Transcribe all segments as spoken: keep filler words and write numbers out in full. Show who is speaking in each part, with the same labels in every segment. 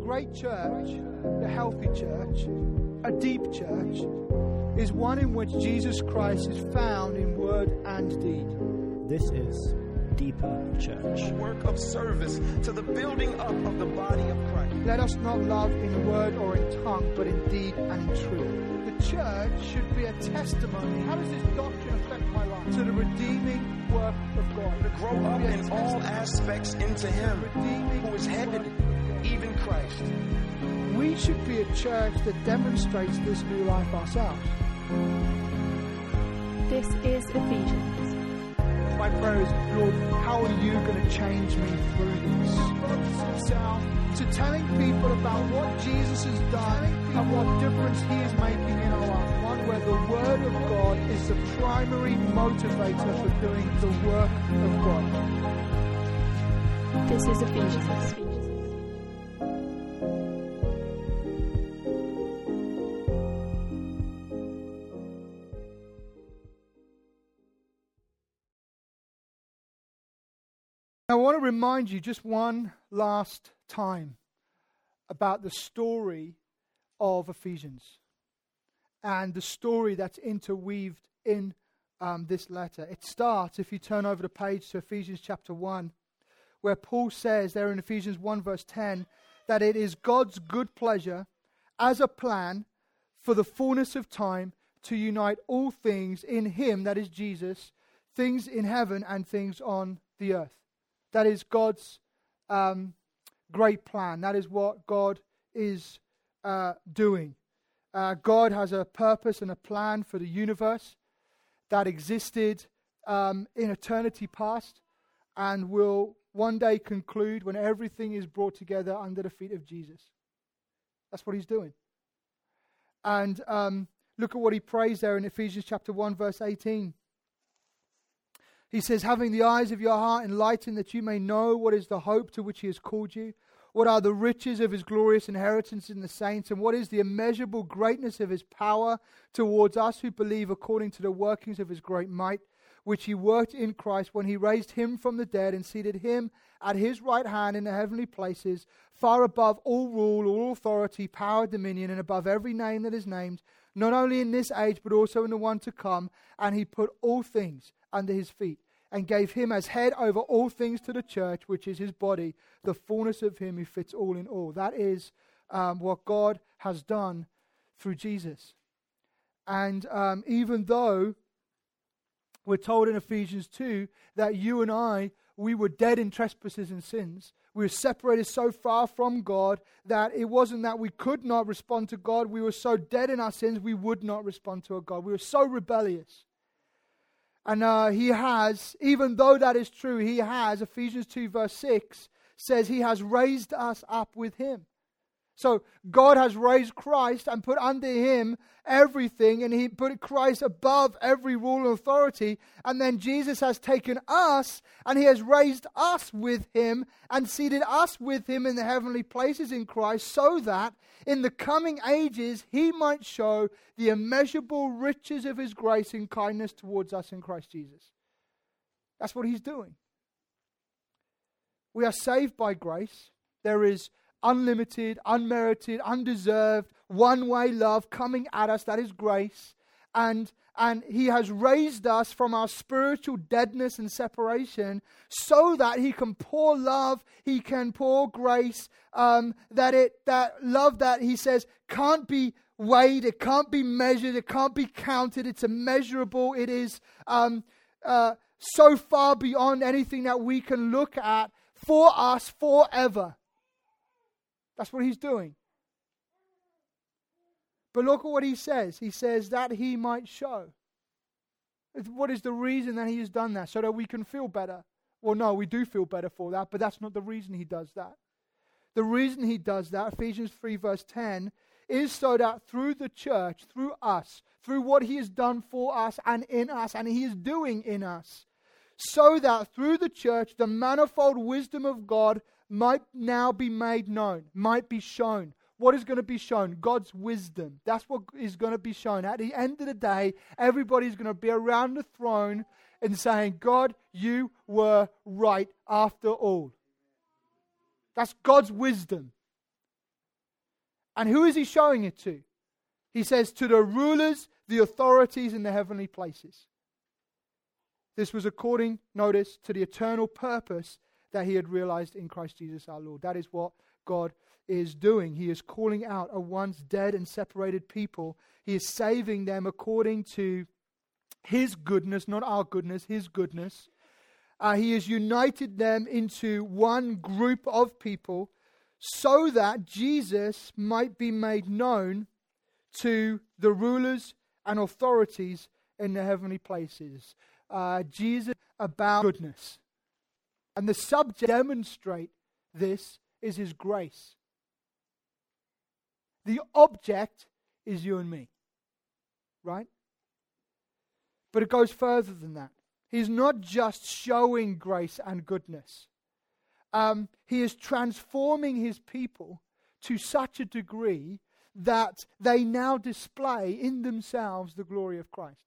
Speaker 1: great church, the healthy church, a deep church, is one in which Jesus Christ is found in word and deed.
Speaker 2: This is Deeper Church.
Speaker 3: A work of service to the building up of the body of Christ.
Speaker 1: Let us not love in word or in tongue, but in deed and in truth. The church should be a testimony. How does this doctrine affect my life? To the redeeming work of God.
Speaker 3: To grow up in all aspects into Him, who is head, even Christ.
Speaker 1: We should be a church that demonstrates this new life ourselves.
Speaker 4: This is Ephesians.
Speaker 1: My prayer is, Lord, how are you going to change me through this? Focus himself to telling people about what Jesus has done and what difference He is making in our life. One where the Word of God is the primary motivator for doing the work of God.
Speaker 4: This is Ephesians.
Speaker 1: I want to remind you just one last time about the story of Ephesians and the story that's interweaved in um, this letter. It starts, if you turn over the page to Ephesians chapter one, where Paul says there in Ephesians one verse ten, that it is God's good pleasure as a plan for the fullness of time to unite all things in Him, that is Jesus, things in heaven and things on the earth. That is God's um, great plan. That is what God is uh, doing. Uh, God has a purpose and a plan for the universe that existed um, in eternity past and will one day conclude when everything is brought together under the feet of Jesus. That's what He's doing. And um, look at what He prays there in Ephesians chapter one verse eighteen. He says, having the eyes of your heart enlightened, that you may know what is the hope to which He has called you, what are the riches of His glorious inheritance in the saints, and what is the immeasurable greatness of His power towards us who believe, according to the workings of His great might, which He worked in Christ when He raised Him from the dead and seated Him at His right hand in the heavenly places, far above all rule, all authority, power, dominion, and above every name that is named, not only in this age, but also in the one to come. And He put all things under His feet, and gave Him as head over all things to the church, which is His body, the fullness of Him who fits all in all. That is um, what God has done through Jesus. And um, even though we're told in Ephesians two that you and I, we were dead in trespasses and sins, we were separated so far from God that it wasn't that we could not respond to God. We were so dead in our sins, we would not respond to a God. We were so rebellious. And uh, He has, even though that is true, He has, Ephesians two verse six says He has raised us up with Him. So God has raised Christ and put under Him everything, and He put Christ above every rule and authority. And then Jesus has taken us and He has raised us with Him and seated us with Him in the heavenly places in Christ, so that in the coming ages He might show the immeasurable riches of His grace and kindness towards us in Christ Jesus. That's what He's doing. We are saved by grace. There is unlimited, unmerited, undeserved, one-way love coming at us. That is grace. And, and He has raised us from our spiritual deadness and separation so that He can pour love, He can pour grace, um, that it that love that He says can't be weighed, it can't be measured, it can't be counted, it's immeasurable, it is um, uh, so far beyond anything that we can look at, for us forever. That's what He's doing. But look at what He says. He says that He might show. What is the reason that He has done that? So that we can feel better. Well, no, we do feel better for that, but that's not the reason He does that. The reason He does that, Ephesians three verse ten, is so that through the church, through us, through what He has done for us and in us, and He is doing in us, so that through the church, the manifold wisdom of God might now be made known, might be shown. What is going to be shown? God's wisdom. That's what is going to be shown. At the end of the day, everybody's going to be around the throne and saying, God, you were right after all. That's God's wisdom. And who is he showing it to? He says, to the rulers, the authorities in the heavenly places. This was according, notice, to the eternal purpose that he had realized in Christ Jesus our Lord. That is what God is doing. He is calling out a once dead and separated people. He is saving them according to his goodness, not our goodness, his goodness. Uh, he has united them into one group of people so that Jesus might be made known to the rulers and authorities in the heavenly places. Uh, Jesus about goodness. And the subject to demonstrate this is his grace. The object is you and me. Right? But it goes further than that. He's not just showing grace and goodness. Um, he is transforming his people to such a degree that they now display in themselves the glory of Christ.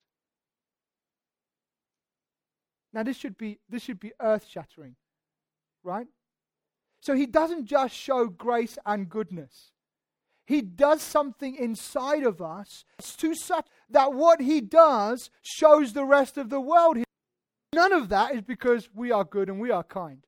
Speaker 1: Now this should be this should be earth-shattering, right? So he doesn't just show grace and goodness. He does something inside of us to such that what he does shows the rest of the world. None of that is because we are good and we are kind.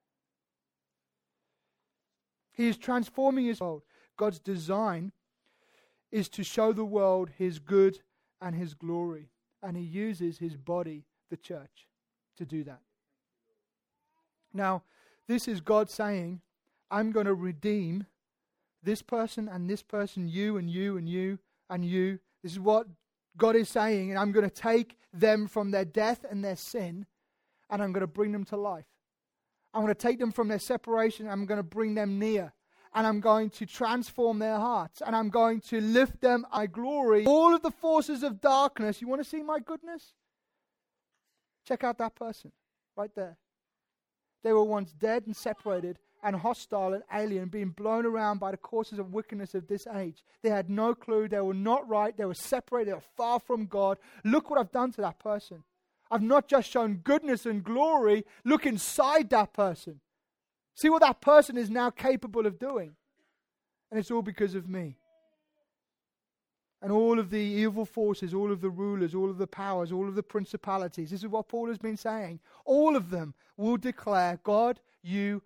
Speaker 1: He is transforming his world. God's design is to show the world his good and his glory. And he uses his body, the church, to do that. Now, this is God saying, I'm going to redeem this person and this person, you and you and you and you. This is what God is saying, and I'm going to take them from their death and their sin, and I'm going to bring them to life. I'm going to take them from their separation, and I'm going to bring them near. And I'm going to transform their hearts. And I'm going to lift them my glory. All of the forces of darkness. You want to see my goodness? Check out that person right there. They were once dead and separated and hostile and alien, being blown around by the courses of wickedness of this age. They had no clue. They were not right. They were separated. They were far from God. Look what I've done to that person. I've not just shown goodness and glory. Look inside that person. See what that person is now capable of doing. And it's all because of me. And all of the evil forces, all of the rulers, all of the powers, all of the principalities. This is what Paul has been saying. All of them will declare, God, you.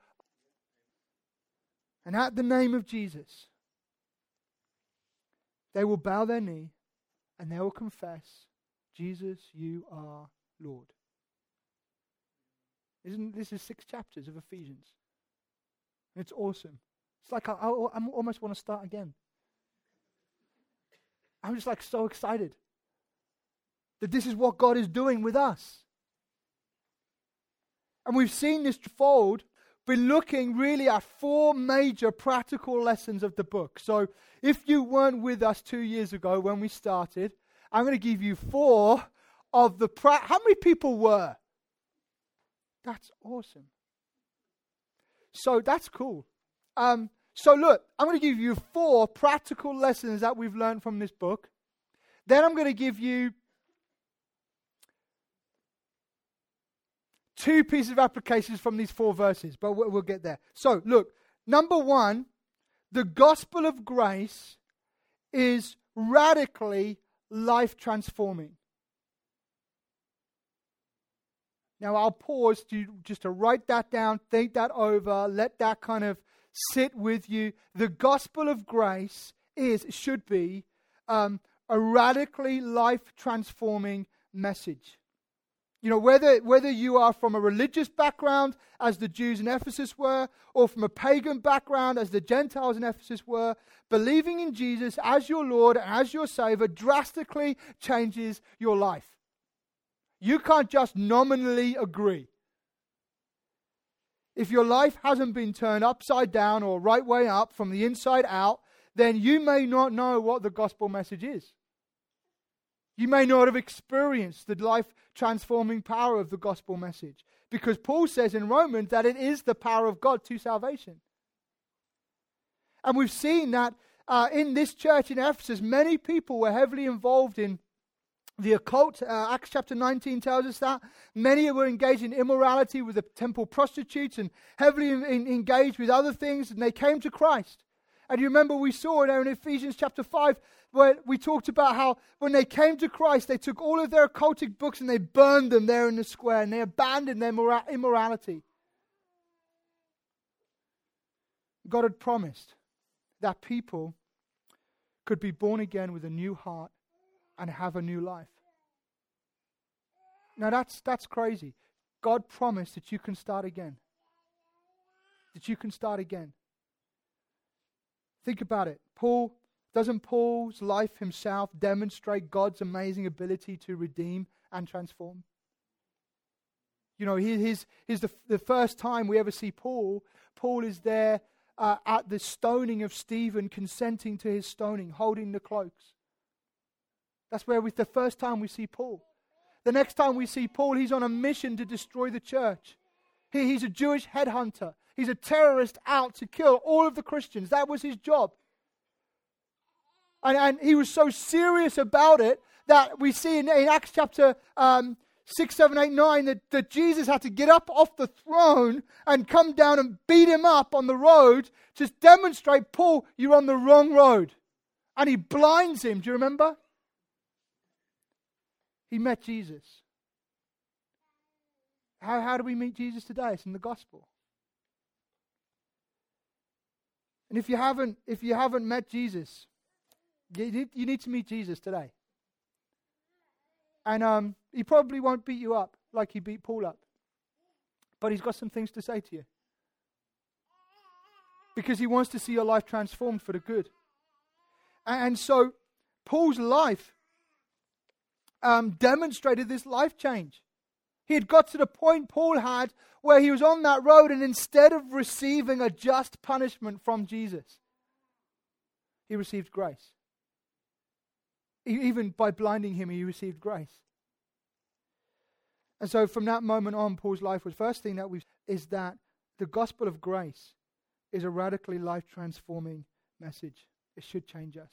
Speaker 1: And at the name of Jesus, they will bow their knee and they will confess, Jesus, you are Lord. Isn't this is six chapters of Ephesians? It's awesome. It's like I, I, I almost want to start again. I'm just like so excited that this is what God is doing with us. And we've seen this fold. We're looking really at four major practical lessons of the book. So if you weren't with us two years ago when we started, I'm going to give you four of the... Pra- How many people were? That's awesome. So that's cool. Um, so look, I'm going to give you four practical lessons that we've learned from this book. Then I'm going to give you two pieces of applications from these four verses, but we'll, we'll get there. So look, number one, the gospel of grace is radically life transforming. Now I'll pause to just to write that down, think that over, let that kind of sit with you. The gospel of grace is, should be, um, a radically life transforming message. You know, whether whether you are from a religious background, as the Jews in Ephesus were, or from a pagan background, as the Gentiles in Ephesus were, believing in Jesus as your Lord and as your Savior drastically changes your life. You can't just nominally agree. If your life hasn't been turned upside down or right way up from the inside out, then you may not know what the gospel message is. You may not have experienced the life-transforming power of the gospel message. Because Paul says in Romans that it is the power of God to salvation. And we've seen that uh, in this church in Ephesus, many people were heavily involved in the occult. uh, Acts chapter nineteen tells us that. Many were engaged in immorality with the temple prostitutes and heavily in, in, engaged with other things, and they came to Christ. And you remember we saw there in Ephesians chapter five, where we talked about how when they came to Christ, they took all of their occultic books and they burned them there in the square, and they abandoned their mora- immorality. God had promised that people could be born again with a new heart and have a new life. Now that's that's crazy. God promised that you can start again. That you can start again. Think about it. Paul, doesn't Paul's life himself demonstrate God's amazing ability to redeem and transform? You know, he, his, his the, the first time we ever see Paul, Paul is there uh, at the stoning of Stephen, consenting to his stoning, holding the cloaks. That's where we, the first time we see Paul. The next time we see Paul, he's on a mission to destroy the church. He, he's a Jewish headhunter. He's a terrorist out to kill all of the Christians. That was his job. And, and he was so serious about it that we see in, in Acts chapter um, six, seven, eight, nine that, that Jesus had to get up off the throne and come down and beat him up on the road to demonstrate, Paul, you're on the wrong road. And he blinds him. Do you remember? He met Jesus. How, how do we meet Jesus today? It's in the gospel. And if you haven't, if you haven't met Jesus, you need, you need to meet Jesus today. And um, he probably won't beat you up like he beat Paul up. But he's got some things to say to you. Because he wants to see your life transformed for the good. And, and so, Paul's life um, demonstrated this life change. He had got to the point Paul had where he was on that road, and instead of receiving a just punishment from Jesus, he received grace. Even by blinding him, he received grace. And so from that moment on, Paul's life was, first thing that we is that the gospel of grace is a radically life-transforming message. It should change us.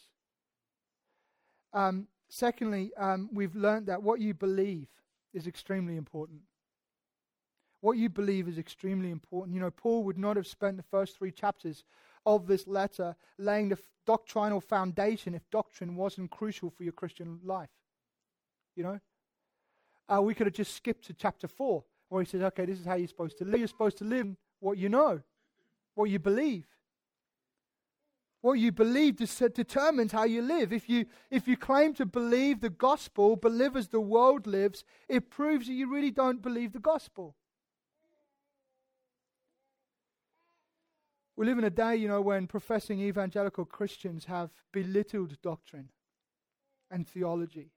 Speaker 1: Um, secondly, um, we've learned that what you believe is extremely important. What you believe is extremely important. You know, Paul would not have spent the first three chapters of this letter laying the f- doctrinal foundation if doctrine wasn't crucial for your Christian life. You know? Uh, we could have just skipped to chapter four, where he says, okay, this is how you're supposed to live. You're supposed to live what you know, what you believe. What you believe des- determines how you live. If you if you claim to believe the gospel, but live as the world lives, it proves that you really don't believe the gospel. We live in a day, you know, when professing evangelical Christians have belittled doctrine and theology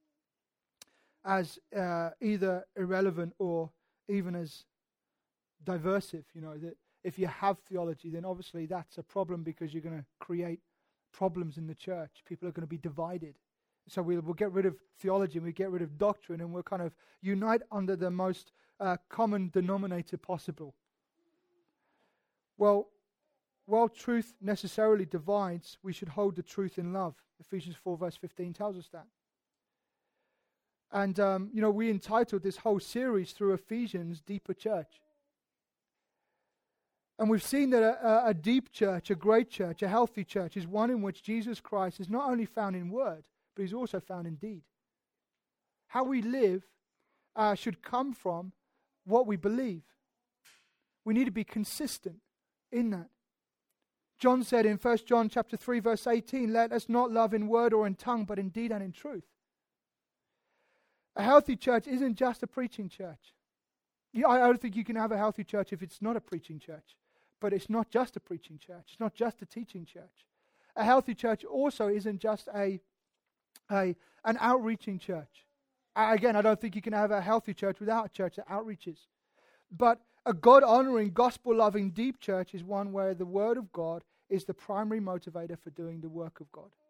Speaker 1: as uh, either irrelevant or even as diversive. You know, that if you have theology, then obviously that's a problem because you're going to create problems in the church. People are going to be divided. So we'll, we'll get rid of theology and we get rid of doctrine, and we'll kind of unite under the most uh, common denominator possible. Well, while truth necessarily divides, we should hold the truth in love. Ephesians four verse fifteen tells us that. And, um, you know, we entitled this whole series through Ephesians, Deeper Church. And we've seen that a, a deep church, a great church, a healthy church is one in which Jesus Christ is not only found in word, but he's also found in deed. How we live uh, should come from what we believe. We need to be consistent in that. John said in First John chapter three verse eighteen, let us not love in word or in tongue, but in deed and in truth. A healthy church isn't just a preaching church. I don't think you can have a healthy church if it's not a preaching church. But it's not just a preaching church. It's not just a teaching church. A healthy church also isn't just a, a an outreaching church. Uh, again, I don't think you can have a healthy church without a church that outreaches. But a God-honoring, gospel-loving, deep church is one where the Word of God is the primary motivator for doing the work of God.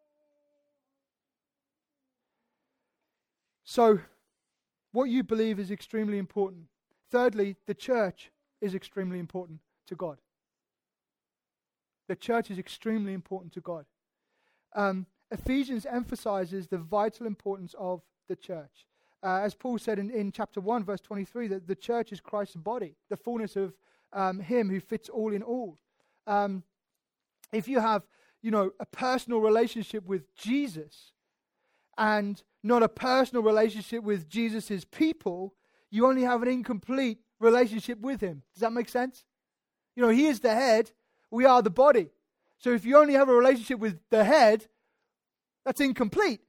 Speaker 1: So, what you believe is extremely important. Thirdly, the church is extremely important to God. The church is extremely important to God. Um, Ephesians emphasizes the vital importance of the church. Uh, as Paul said in, in chapter one, verse twenty-three, that the church is Christ's body, the fullness of um, him who fits all in all. Um, if you have, you know, a personal relationship with Jesus and not a personal relationship with Jesus' people, you only have an incomplete relationship with him. Does that make sense? You know, he is the head, we are the body. So if you only have a relationship with the head, that's incomplete.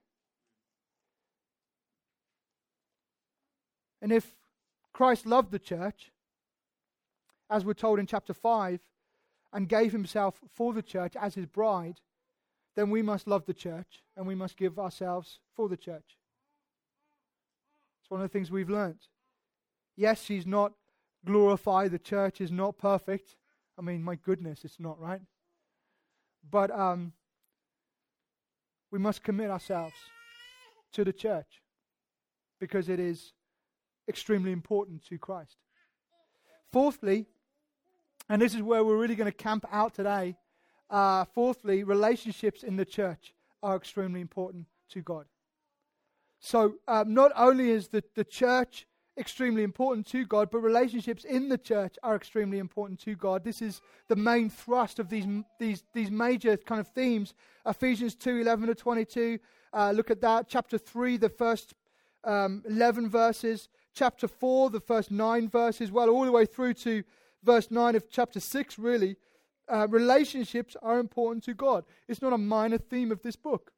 Speaker 1: And if Christ loved the church, as we're told in chapter five, and gave himself for the church as his bride, then we must love the church and we must give ourselves for the church. It's one of the things we've learned. Yes, she's not glorified. The church is not perfect. I mean, my goodness, it's not, right? But um, we must commit ourselves to the church because it is extremely important to Christ. Fourthly, and this is where we're really going to camp out today, uh, fourthly, relationships in the church are extremely important to God. So um, not only is the, the church extremely important to God, but relationships in the church are extremely important to God. This is the main thrust of these these these major kind of themes. Ephesians two, eleven to twenty-two. Uh, look at that. Chapter three, the first um, eleven verses. Chapter four, the first nine verses. Well, all the way through to verse nine of chapter six, really. Uh, relationships are important to God. It's not a minor theme of this book.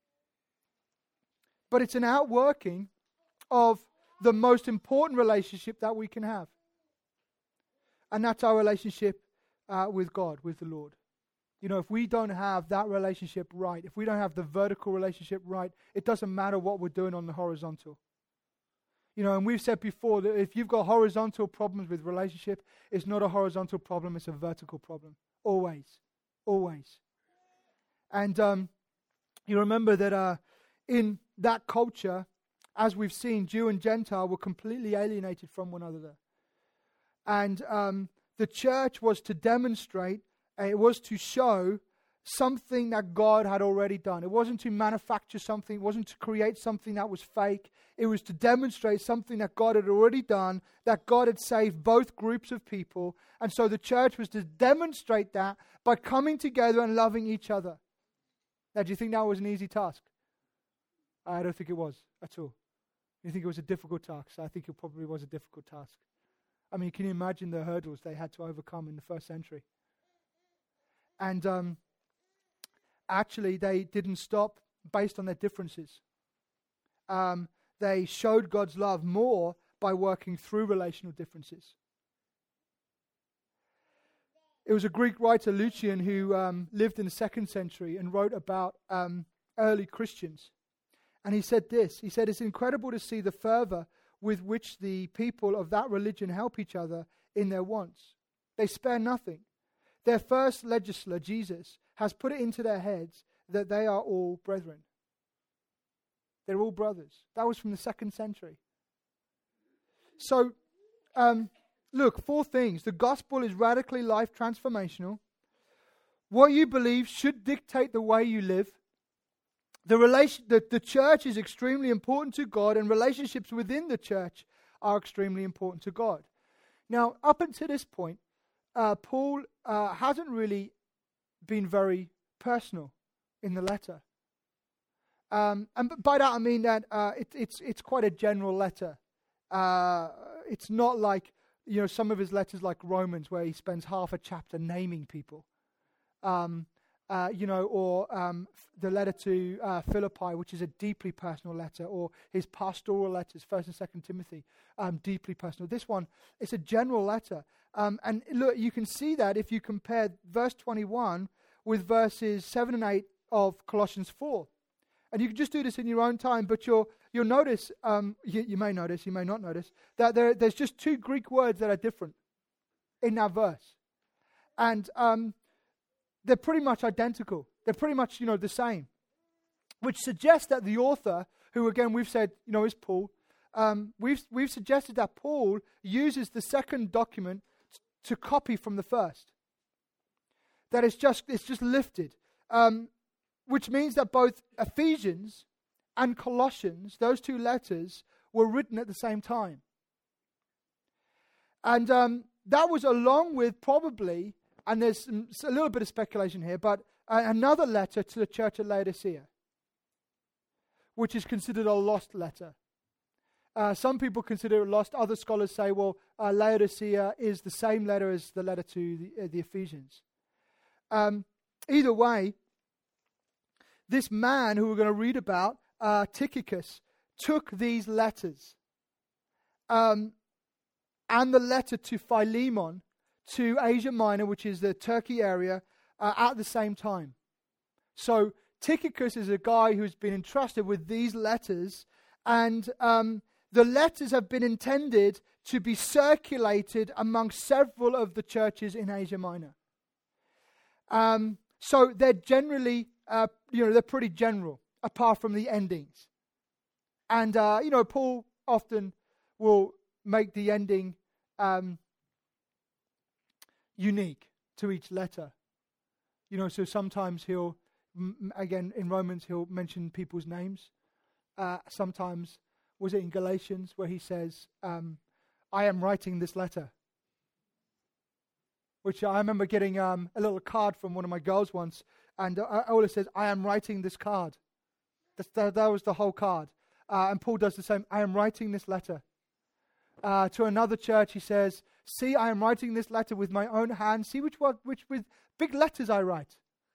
Speaker 1: But it's an outworking of the most important relationship that we can have. And that's our relationship uh, with God, with the Lord. You know, if we don't have that relationship right, if we don't have the vertical relationship right, it doesn't matter what we're doing on the horizontal. You know, and we've said before that if you've got horizontal problems with relationship, it's not a horizontal problem, it's a vertical problem. Always. Always. And um, you remember that uh, in that culture, as we've seen, Jew and Gentile were completely alienated from one another. And um, the church was to demonstrate, uh, it was to show something that God had already done. It wasn't to manufacture something, it wasn't to create something that was fake. It was to demonstrate something that God had already done, that God had saved both groups of people. And so the church was to demonstrate that by coming together and loving each other. Now, do you think that was an easy task? I don't think it was at all. You think it was a difficult task? I think it probably was a difficult task. I mean, can you imagine the hurdles they had to overcome in the first century? And um, actually, they didn't stop based on their differences. Um, they showed God's love more by working through relational differences. It was a Greek writer, Lucian, who um, lived in the second century and wrote about um, early Christians. And he said this, he said, it's incredible to see the fervor with which the people of that religion help each other in their wants. They spare nothing. Their first legislator, Jesus, has put it into their heads that they are all brethren. They're all brothers. That was from the second century. So, um, look, four things. The gospel is radically life transformational. What you believe should dictate the way you live. The relation, the, the church is extremely important to God, and relationships within the church are extremely important to God. Now, up until this point, uh, Paul uh, hasn't really been very personal in the letter. Um, and by that I mean that uh, it, it's it's quite a general letter. Uh, it's not like, you know, some of his letters like Romans, where he spends half a chapter naming people. Um, uh, you know, or um, f- the letter to uh, Philippi, which is a deeply personal letter, or his pastoral letters, First and Second Timothy, um, deeply personal. This one, it's a general letter. Um, and look, you can see that if you compare verse twenty-one with verses seven and eight of Colossians four. And you can just do this in your own time, but you'll you'll notice, um, you, you may notice, you may not notice, that there there's just two Greek words that are different in that verse. And um, they're pretty much identical. They're pretty much, you know, the same. Which suggests that the author, who again we've said, you know, is Paul, um, we've we've suggested that Paul uses the second document t- to copy from the first. That it's just it's just lifted. Um, which means that both Ephesians and Colossians, those two letters, were written at the same time. And um, that was along with probably and there's some, a little bit of speculation here, but uh, another letter to the church at Laodicea, which is considered a lost letter. Uh, some people consider it lost. Other scholars say, well, uh, Laodicea is the same letter as the letter to the, uh, the Ephesians. Um, either way, this man who we're going to read about, uh, Tychicus, took these letters um, and the letter to Philemon to Asia Minor, which is the Turkey area, uh, at the same time. So Tychicus is a guy who's been entrusted with these letters, and um, the letters have been intended to be circulated among several of the churches in Asia Minor. Um, so they're generally, uh, you know, they're pretty general, apart from the endings. And, uh, you know, Paul often will make the ending um, unique to each letter. You know, so sometimes he'll, m- again, in Romans, he'll mention people's names. Uh, sometimes, was it in Galatians, where he says, um, I am writing this letter. Which I remember getting um, a little card from one of my girls once, and uh, Ola says, I am writing this card. That's, that, that was the whole card. Uh, and Paul does the same. I am writing this letter. Uh, to another church, he says, see, I am writing this letter with my own hand. See which one, which with big letters I write.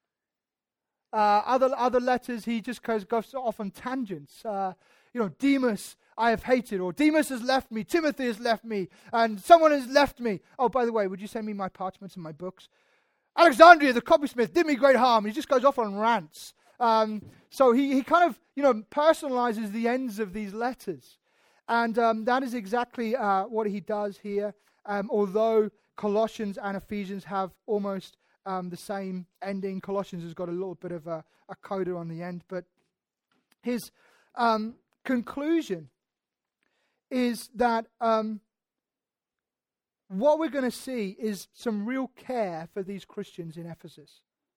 Speaker 1: Uh, other other letters, he just goes, goes off on tangents. Uh, you know, Demas, I have hated, or Demas has left me, Timothy has left me, and someone has left me. Oh, by the way, would you send me my parchments and my books? Alexandria, the copysmith, did me great harm. He just goes off on rants. Um, so he, he kind of, you know, personalizes the ends of these letters. And um, that is exactly uh, what he does here. Um, although Colossians and Ephesians have almost um, the same ending. Colossians has got a little bit of a, a coda on the end. But his um, conclusion is that um, what we're going to see is some real care for these Christians in Ephesus.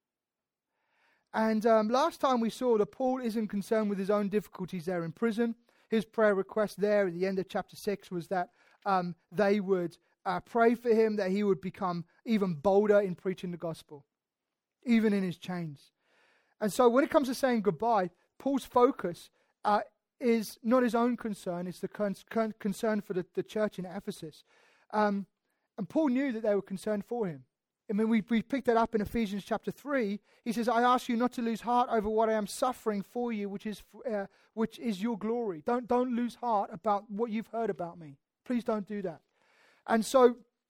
Speaker 1: And um, last time we saw that Paul isn't concerned with his own difficulties there in prison. His prayer request there at the end of chapter six was that um, they would uh, pray for him, that he would become even bolder in preaching the gospel, even in his chains. And so when it comes to saying goodbye, Paul's focus uh, is not his own concern, it's the con- con- concern for the, the church in Ephesus. Um, and Paul knew that they were concerned for him. I mean, we, we picked that up in Ephesians chapter three. He says, I ask you not to lose heart over what I am suffering for you, which is uh, which is your glory. Don't, don't lose heart about what you've heard about me. Please don't do that. And so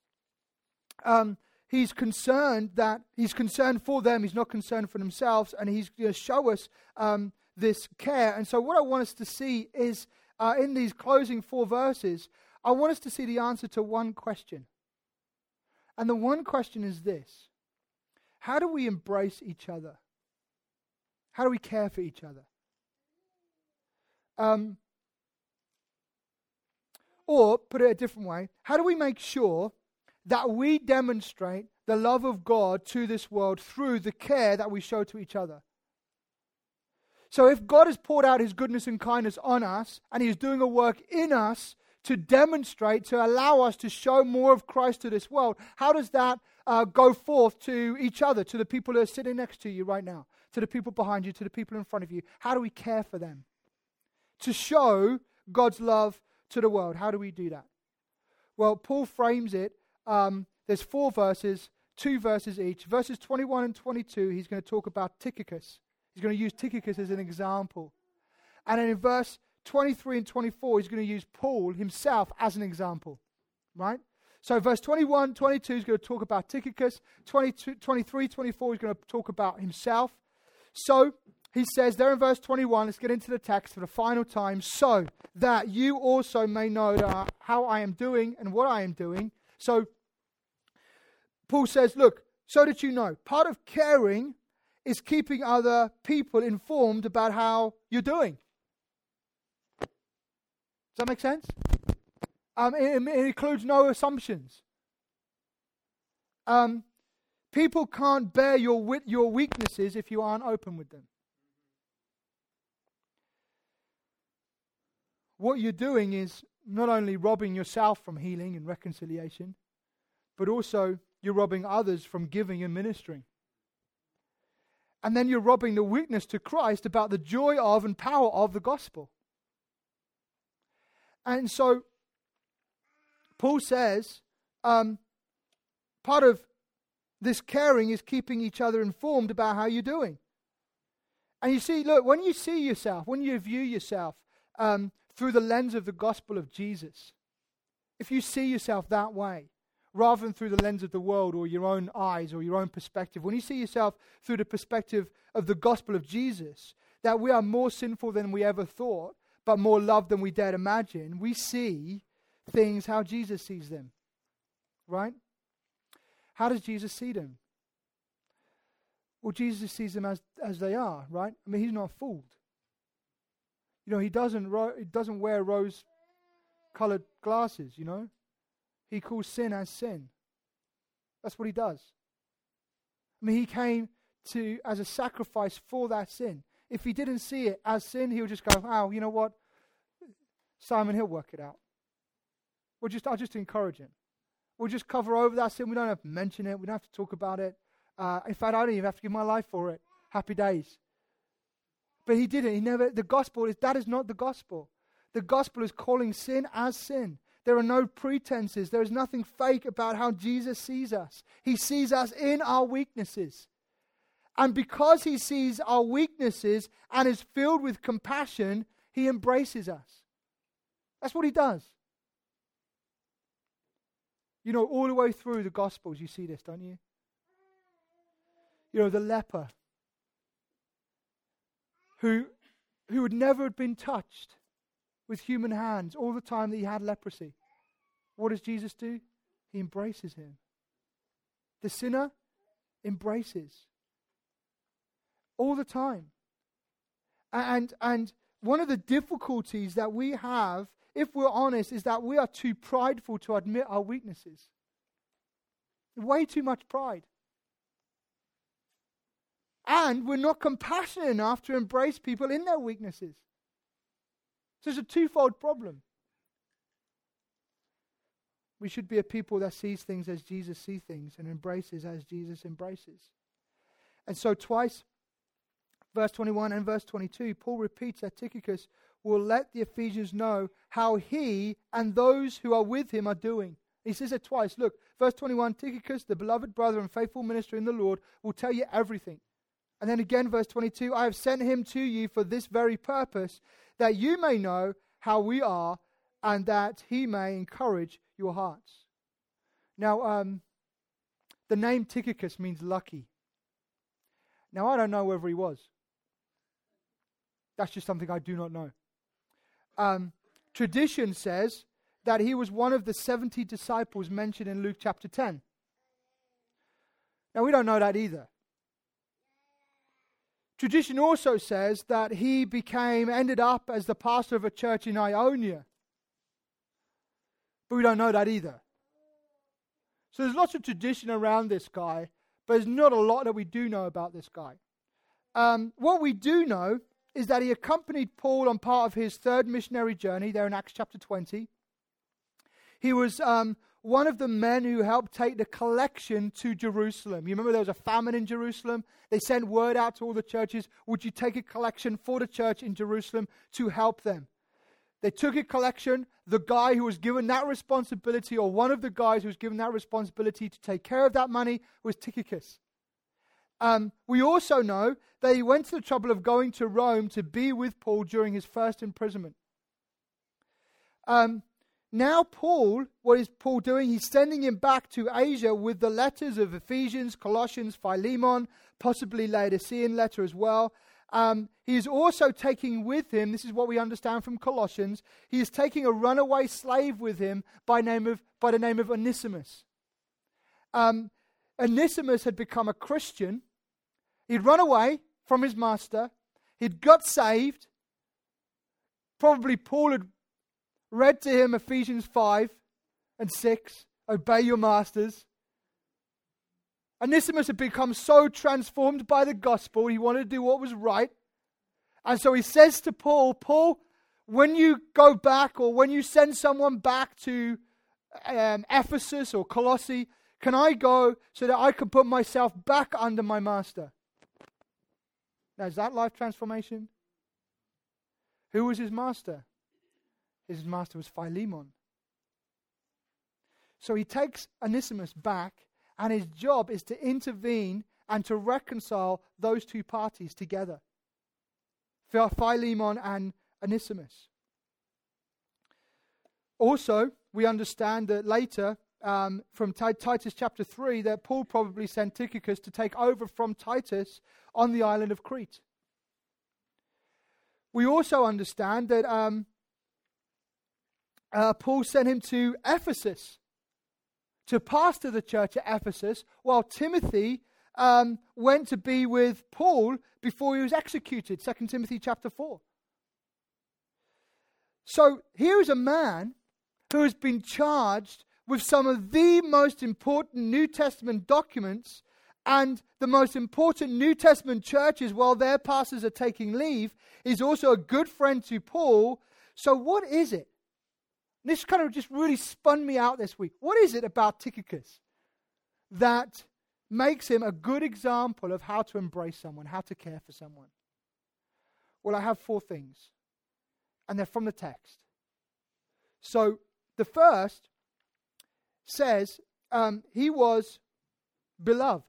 Speaker 1: um, he's concerned that, he's concerned for them, he's not concerned for themselves, and he's going to show us um, this care. And so what I want us to see is, uh, in these closing four verses, I want us to see the answer to one question. And the one question is this: how do we embrace each other? How do we care for each other? Um, or, put it a different way, how do we make sure that we demonstrate the love of God to this world through the care that we show to each other? So if God has poured out his goodness and kindness on us, and he is doing a work in us to demonstrate, to allow us to show more of Christ to this world, how does that uh, go forth to each other, to the people who are sitting next to you right now, to the people behind you, to the people in front of you? How do we care for them? To show God's love to the world, how do we do that? Well, Paul frames it. Um, there's four verses, two verses each. Verses twenty-one and twenty-two, he's going to talk about Tychicus. He's going to use Tychicus as an example. And then in verse twenty-three and twenty-four, he's going to use Paul himself as an example, right? So verse twenty-one, twenty-two, he's going to talk about Tychicus. twenty-two, twenty-three, twenty-four, he's going to talk about himself. So he says there in verse twenty-one, let's get into the text for the final time, so that you also may know that how I am doing and what I am doing. So Paul says, look, so that you know, part of caring is keeping other people informed about how you're doing. Does that make sense? Um, it, it includes no assumptions. Um, people can't bear your your weaknesses if you aren't open with them. What you're doing is not only robbing yourself from healing and reconciliation, but also you're robbing others from giving and ministering. And then you're robbing the witness to Christ about the joy of and power of the gospel. And so, Paul says, um, part of this caring is keeping each other informed about how you're doing. And you see, look, when you see yourself, when you view yourself um, through the lens of the gospel of Jesus, if you see yourself that way, rather than through the lens of the world or your own eyes or your own perspective, when you see yourself through the perspective of the gospel of Jesus, that we are more sinful than we ever thought, but more loved than we dared imagine, we see things how Jesus sees them. Right? How does Jesus see them? Well, Jesus sees them as, as they are, right? I mean, he's not fooled. You know, he doesn't ro- he doesn't wear rose-colored glasses, you know? He calls sin as sin. That's what he does. I mean, he came to as a sacrifice for that sin. If he didn't see it as sin, he would just go, oh, you know what? Simon, he'll work it out. We'll just, I'll just encourage him. We'll just cover over that sin. We don't have to mention it. We don't have to talk about it. Uh, in fact, I don't even have to give my life for it. Happy days. But he didn't. He never. The gospel is that is not the gospel. The gospel is calling sin as sin. There are no pretenses. There is nothing fake about how Jesus sees us. He sees us in our weaknesses. And because he sees our weaknesses and is filled with compassion, he embraces us. That's what he does. You know, all the way through the Gospels, you see this, don't you? You know, the leper who, who had never been touched with human hands all the time that he had leprosy. What does Jesus do? He embraces him. The sinner embraces. All the time. And, and one of the difficulties that we have, if we're honest, is that we are too prideful to admit our weaknesses. Way too much pride. And we're not compassionate enough to embrace people in their weaknesses. So it's a twofold problem. We should be a people that sees things as Jesus sees things and embraces as Jesus embraces. And so twice, verse twenty-one and verse twenty-two, Paul repeats that Tychicus will let the Ephesians know how he and those who are with him are doing. He says it twice. Look, verse twenty-one, Tychicus, the beloved brother and faithful minister in the Lord, will tell you everything. And then again, verse twenty-two, I have sent him to you for this very purpose, that you may know how we are and that he may encourage your hearts. Now, um, the name Tychicus means lucky. Now, I don't know whether he was. That's just something I do not know. Um, tradition says that he was one of the seventy disciples mentioned in Luke chapter ten. Now, we don't know that either. Tradition also says that he became, ended up as the pastor of a church in Ionia. But we don't know that either. So there's lots of tradition around this guy, but there's not a lot that we do know about this guy. Um, what we do know is that he accompanied Paul on part of his third missionary journey, there in Acts chapter twenty. He was um, one of the men who helped take the collection to Jerusalem. You remember there was a famine in Jerusalem? They sent word out to all the churches, would you take a collection for the church in Jerusalem to help them? They took a collection. The guy who was given that responsibility, or one of the guys who was given that responsibility to take care of that money, was Tychicus. Um, we also know that he went to the trouble of going to Rome to be with Paul during his first imprisonment. Um, now Paul, what is Paul doing? He's sending him back to Asia with the letters of Ephesians, Colossians, Philemon, possibly Laodicean letter as well. Um, he is also taking with him, this is what we understand from Colossians, he is taking a runaway slave with him by name of by the name of Onesimus. Um, Onesimus had become a Christian. He'd run away from his master. He'd got saved. Probably Paul had read to him Ephesians five and six, obey your masters. Onesimus had become so transformed by the gospel, he wanted to do what was right. And so he says to Paul, Paul, when you go back or when you send someone back to um, Ephesus or Colossae, Can I go so that I can put myself back under my master? Now, is that life transformation? Who was his master? His master was Philemon. So he takes Onesimus back, and his job is to intervene and to reconcile those two parties together. Philemon and Onesimus. Also, we understand that later, um, from T- Titus chapter three, that Paul probably sent Tychicus to take over from Titus on the island of Crete. We also understand that um, uh, Paul sent him to Ephesus to pastor the church at Ephesus, while Timothy um, went to be with Paul before he was executed, Second Timothy chapter four. So here is a man who has been charged with some of the most important New Testament documents, and the most important New Testament churches, while their pastors are taking leave, is also a good friend to Paul. So what is it? This kind of just really spun me out this week. What is it about Tychicus that makes him a good example of how to embrace someone, how to care for someone? Well, I have four things, and they're from the text. So the first says um, he was beloved.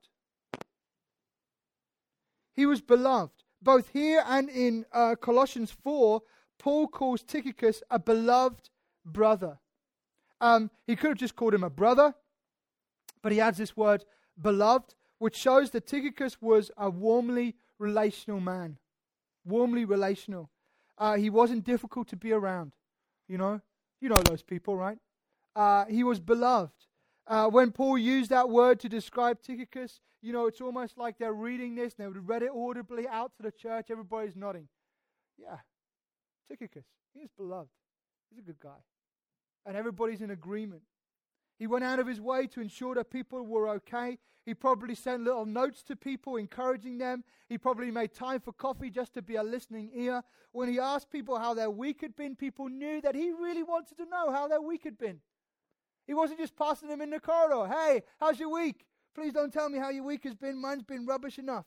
Speaker 1: He was beloved. Both here and in uh, Colossians four, Paul calls Tychicus a beloved brother. Um, he could have just called him a brother, but he adds this word beloved, which shows that Tychicus was a warmly relational man. Warmly relational. Uh, he wasn't difficult to be around. You know, you know those people, right? Uh, he was beloved. Uh, when Paul used that word to describe Tychicus, you know, it's almost like they're reading this and they would have read it audibly out to the church. Everybody's nodding. Yeah, Tychicus, he is beloved. He's a good guy. And everybody's in agreement. He went out of his way to ensure that people were okay. He probably sent little notes to people encouraging them. He probably made time for coffee just to be a listening ear. When he asked people how their week had been, people knew that he really wanted to know how their week had been. He wasn't just passing them in the corridor. Hey, how's your week? Please don't tell me how your week has been. Mine's been rubbish enough.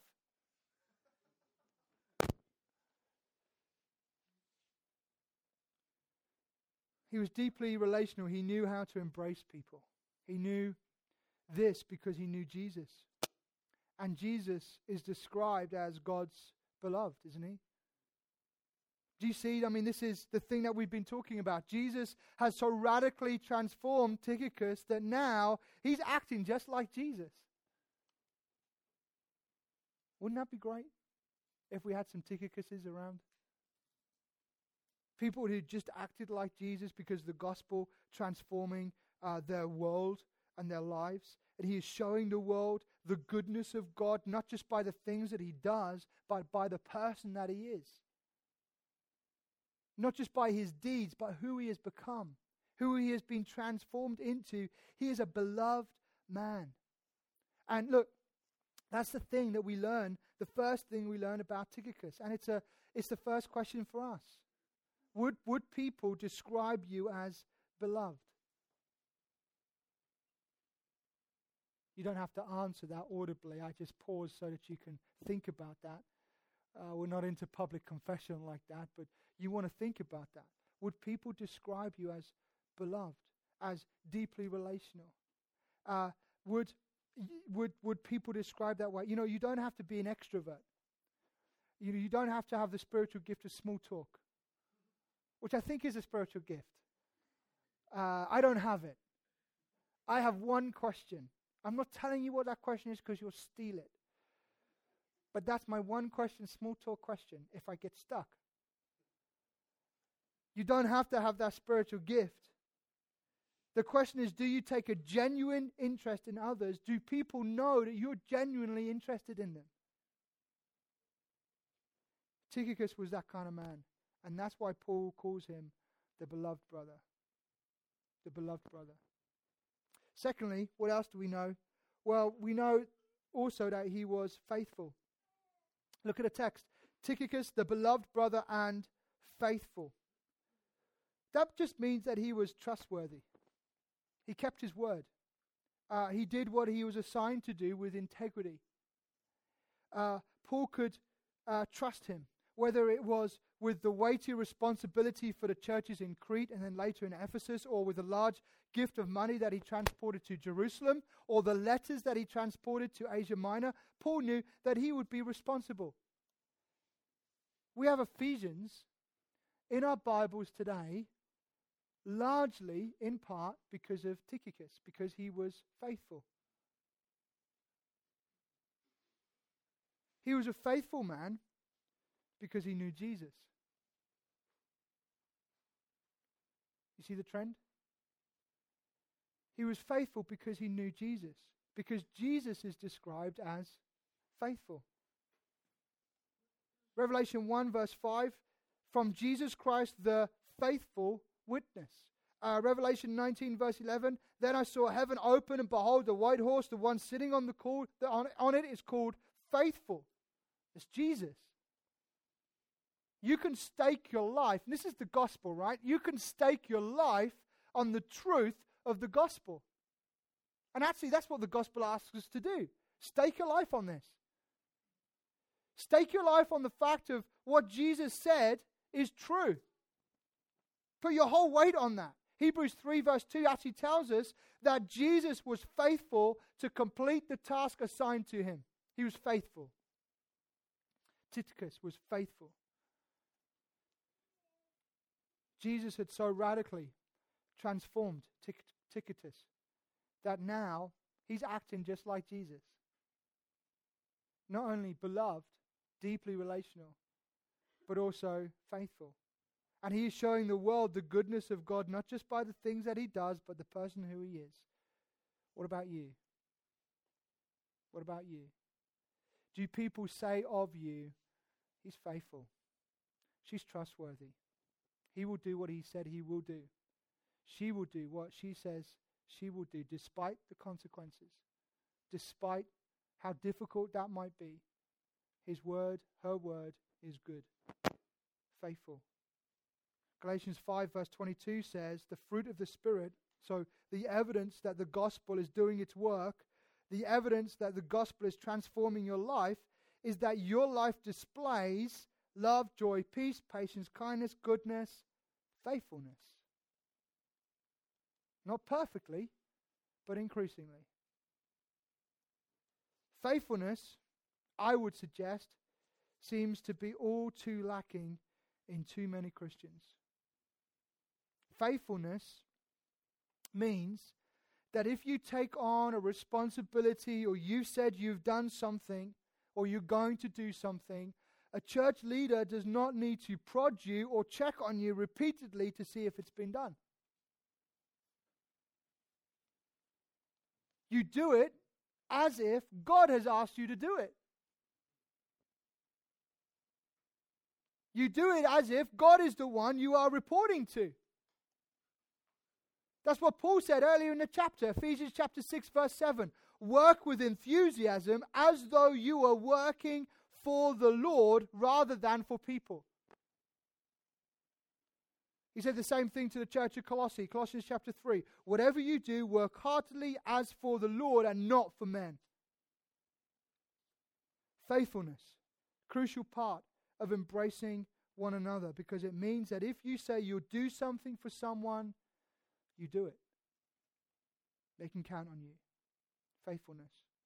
Speaker 1: He was deeply relational. He knew how to embrace people. He knew this because he knew Jesus. And Jesus is described as God's beloved, isn't he? Do you see? I mean, this is the thing that we've been talking about. Jesus has so radically transformed Tychicus that now he's acting just like Jesus. Wouldn't that be great if we had some Tychicuses around? People who just acted like Jesus because the gospel transforming uh, their world and their lives. And he is showing the world the goodness of God, not just by the things that he does, but by the person that he is. Not just by his deeds, but who he has become, who he has been transformed into. He is a beloved man. And look, that's the thing that we learn, the first thing we learn about Tychicus. And it's a it's the first question for us. Would would people describe you as beloved? You don't have to answer that audibly. I just pause so that you can think about that. Uh, we're not into public confession like that, but you want to think about that. Would people describe you as beloved, as deeply relational? Uh, would would would people describe that way? You know, you don't have to be an extrovert. You know, you don't have to have the spiritual gift of small talk, which I think is a spiritual gift. Uh, I don't have it. I have one question. I'm not telling you what that question is because you'll steal it. But that's my one question, small talk question, if I get stuck. You don't have to have that spiritual gift. The question is, do you take a genuine interest in others? Do people know that you're genuinely interested in them? Tychicus was that kind of man. And that's why Paul calls him the beloved brother. The beloved brother. Secondly, what else do we know? Well, we know also that he was faithful. Look at the text. Tychicus, the beloved brother and faithful. That just means that he was trustworthy. He kept his word. Uh, he did what he was assigned to do with integrity. Uh, Paul could uh, trust him, whether it was with the weighty responsibility for the churches in Crete and then later in Ephesus, or with a large gift of money that he transported to Jerusalem, or the letters that he transported to Asia Minor. Paul knew that he would be responsible. We have Ephesians in our Bibles today, largely in part because of Tychicus, because he was faithful. He was a faithful man because he knew Jesus. You see the trend? He was faithful because he knew Jesus, because Jesus is described as faithful. Revelation one verse five, from Jesus Christ the faithful witness. Uh, Revelation nineteen verse eleven, then I saw heaven open, and behold, the white horse, the one sitting on the call, the, on, on it is called Faithful. It's Jesus. You can stake your life, and this is the gospel, right? You can stake your life on the truth of the gospel. And actually, that's what the gospel asks us to do. Stake your life on this. Stake your life on the fact of what Jesus said is true. Put your whole weight on that. Hebrews three verse two actually tells us that Jesus was faithful to complete the task assigned to him. He was faithful. Tychicus was faithful. Jesus had so radically transformed Tychicus that now he's acting just like Jesus. Not only beloved, deeply relational, but also faithful. And he is showing the world the goodness of God, not just by the things that he does, but the person who he is. What about you? What about you? Do people say of you, he's faithful, she's trustworthy, he will do what he said he will do, she will do what she says she will do, despite the consequences, despite how difficult that might be? His word, her word is good. Faithful. Galatians five verse twenty-two says, the fruit of the Spirit, so the evidence that the gospel is doing its work, the evidence that the gospel is transforming your life, is that your life displays love, joy, peace, patience, kindness, goodness, faithfulness. Not perfectly, but increasingly. Faithfulness, I would suggest, seems to be all too lacking in too many Christians. Faithfulness means that if you take on a responsibility, or you said you've done something, or you're going to do something, a church leader does not need to prod you or check on you repeatedly to see if it's been done. You do it as if God has asked you to do it. You do it as if God is the one you are reporting to. That's what Paul said earlier in the chapter, Ephesians chapter six verse seven. Work with enthusiasm as though you are working for the Lord rather than for people. He said the same thing to the church of Colossae, Colossians chapter three. Whatever you do, work heartily as for the Lord and not for men. Faithfulness, crucial part of embracing one another, because it means that if you say you'll do something for someone, you do it. They can count on you. Faithfulness.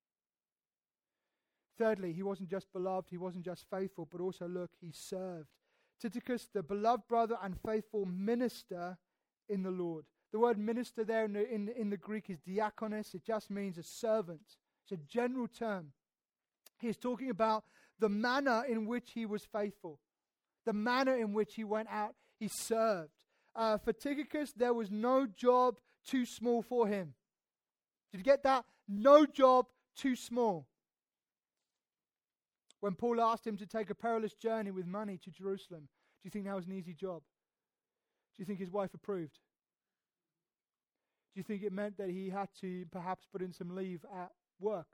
Speaker 1: Thirdly, he wasn't just beloved, he wasn't just faithful, but also, look, he served. Tychicus, the beloved brother and faithful minister in the Lord. The word minister there in the, in, in the Greek is diakonos. It just means a servant. It's a general term. He's talking about the manner in which he was faithful, the manner in which he went out, he served. Uh, for Tychicus, there was no job too small for him. Did you get that? No job too small. When Paul asked him to take a perilous journey with money to Jerusalem, do you think that was an easy job? Do you think his wife approved? Do you think it meant that he had to perhaps put in some leave at work?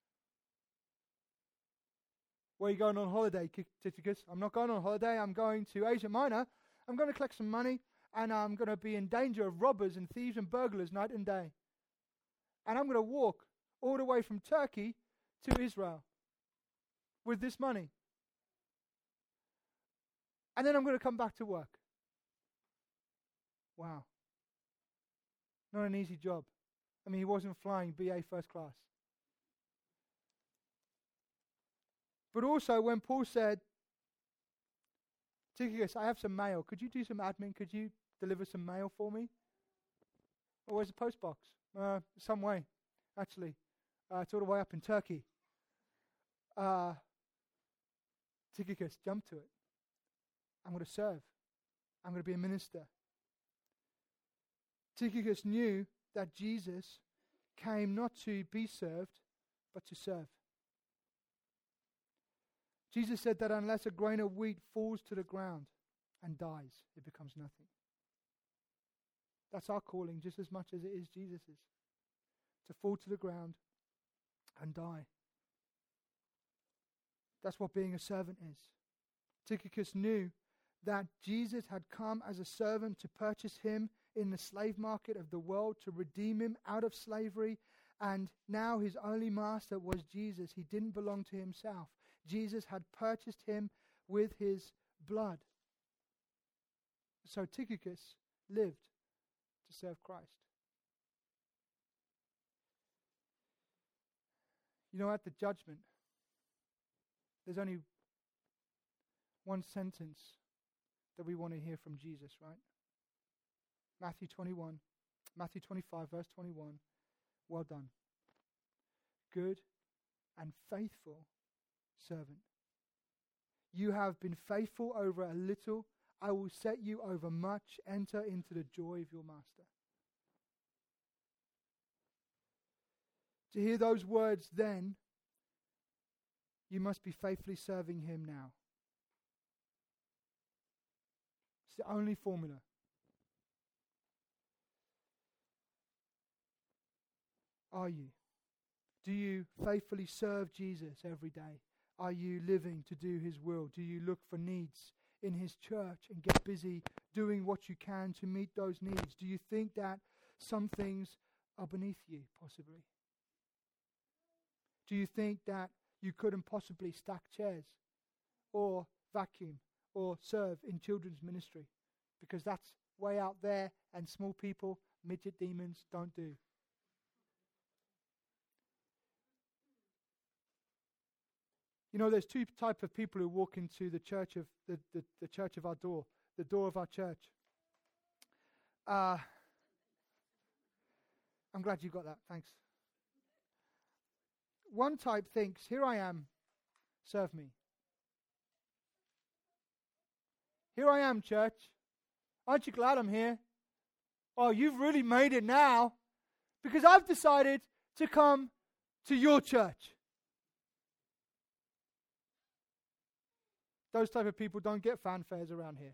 Speaker 1: Where are you going on holiday, Tychicus? I'm not going on holiday. I'm going to Asia Minor. I'm going to collect some money, and I'm going to be in danger of robbers and thieves and burglars night and day. And I'm going to walk all the way from Turkey to Israel with this money. And then I'm going to come back to work. Wow. Not an easy job. I mean, he wasn't flying B A first class. But also when Paul said, Tychicus, I have some mail. Could you do some admin? Could you deliver some mail for me? Or where's the post box? Uh, some way, actually. Uh, it's all the way up in Turkey. Uh, Tychicus, jump to it. I'm going to serve. I'm going to be a minister. Tychicus knew that Jesus came not to be served, but to serve. Jesus said that unless a grain of wheat falls to the ground and dies, it becomes nothing. That's our calling just as much as it is Jesus's. To fall to the ground and die. That's what being a servant is. Tychicus knew that Jesus had come as a servant to purchase him in the slave market of the world, to redeem him out of slavery, and now his only master was Jesus. He didn't belong to himself. Jesus had purchased him with his blood. So Tychicus lived to serve Christ. You know, at the judgment, there's only one sentence that we want to hear from Jesus, right? Matthew twenty-one, Matthew twenty-five, verse twenty-one. Well done, good and faithful servant. You have been faithful over a little. I will set you over much. Enter into the joy of your master. To hear those words then, you must be faithfully serving him now. It's the only formula. Are you? Do you faithfully serve Jesus every day? Are you living to do his will? Do you look for needs in his church and get busy doing what you can to meet those needs? Do you think that some things are beneath you, possibly? Do you think that you couldn't possibly stack chairs or vacuum or serve in children's ministry? Because that's way out there and small people, midget demons, don't do. You know, there's two types of people who walk into the church of the, the, the church of our door, the door of our church. Uh, I'm glad you got that. Thanks. One type thinks, here I am, serve me. Here I am, church. Aren't you glad I'm here? Oh, you've really made it now, because I've decided to come to your church. Those type of people don't get fanfares around here.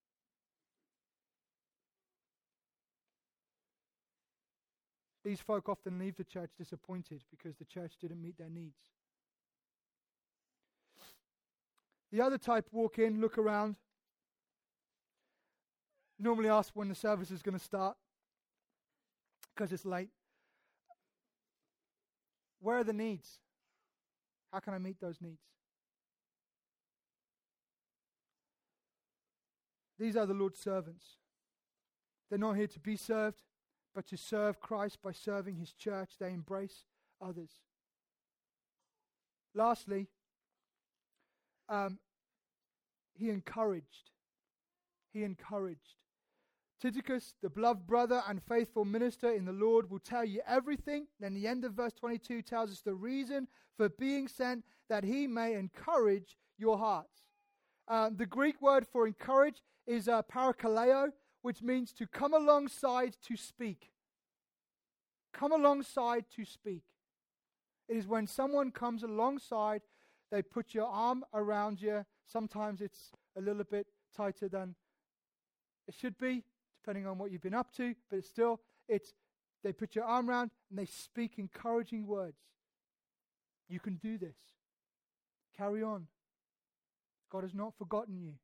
Speaker 1: These folk often leave the church disappointed because the church didn't meet their needs. The other type walk in, look around, normally ask when the service is going to start because it's late. Where are the needs? How can I meet those needs? These are the Lord's servants. They're not here to be served, but to serve Christ by serving his church. They embrace others. Lastly, um, he encouraged. He encouraged. Tychicus, the beloved brother and faithful minister in the Lord, will tell you everything. Then the end of verse twenty-two tells us the reason for being sent, that he may encourage your hearts. Um, the Greek word for encourage is uh, parakaleo, which means to come alongside to speak. Come alongside to speak. It is when someone comes alongside, they put your arm around you. Sometimes it's a little bit tighter than it should be, depending on what you've been up to, but it's still, it's they put your arm around and they speak encouraging words. You can do this. Carry on. God has not forgotten you.